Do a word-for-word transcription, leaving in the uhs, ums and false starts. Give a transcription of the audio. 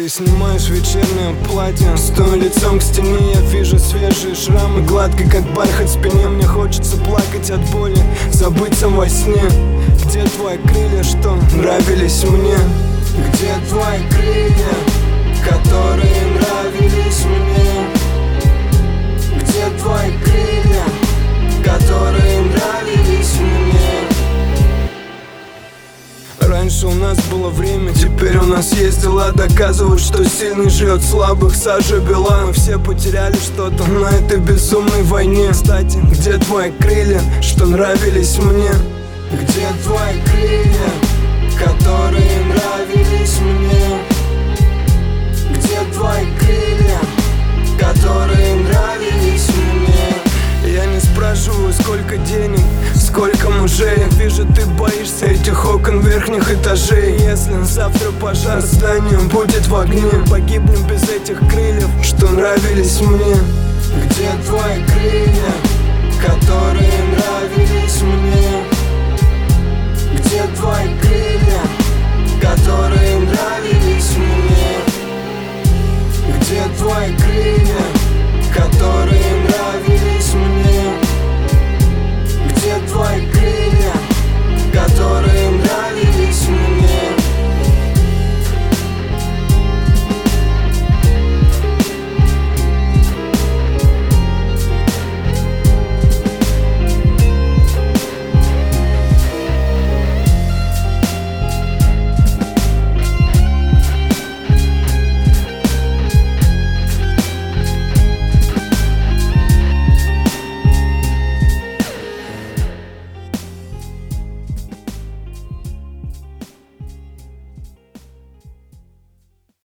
Ты снимаешь вечернее платье, стою лицом к стене, я вижу свежие шрамы, гладкий как бархат в спине. Мне хочется плакать от боли, забыться во сне. Где твои крылья, что нравились мне? Где твои крылья, которые нравились мне? Где твои крылья, которые нравились мне? Раньше у нас было время, теперь у нас есть дела. Доказывают, что сильный живет слабых, Саша Билан. Мы все потеряли что-то на этой безумной войне. Кстати, где твои крылья, что нравились мне? Где твои крылья, которые нравились мне? Где твои крылья, которые нравились мне? Я не спрашиваю, сколько денег, сколько мужей. Я вижу, ты боишься этих окон верхних этажей. Если завтра пожар, здание будет в огне. Погибнем без этих крыльев, что нравились мне. Где твои крылья, которые нравились мне? Где твои крылья, которые нравились мне? Где твои крылья, которые нравились мне? Где твои крылья, которые нравились мне?